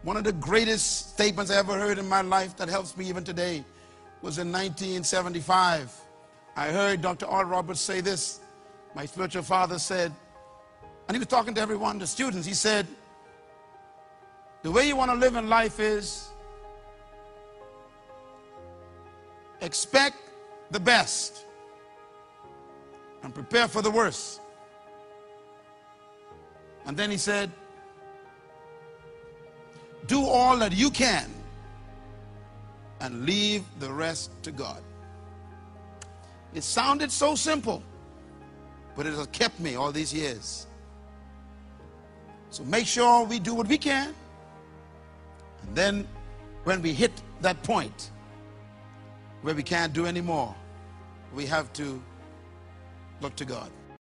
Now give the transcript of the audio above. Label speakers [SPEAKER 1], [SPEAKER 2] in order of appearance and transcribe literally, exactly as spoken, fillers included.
[SPEAKER 1] One of the greatest statements I ever heard in my life that helps me even today was in nineteen seventy-five. I heard Doctor Oral Roberts say this. My spiritual father said, and he was talking to everyone, the students, he said, the way you want to live in life is expect the best and prepare for the worst. And then he said, do all that you can and leave the rest to God. It sounded so simple, but it has kept me all these years. So make sure we do what we can, and then when we hit that point where we can't do any more, we have to look to God.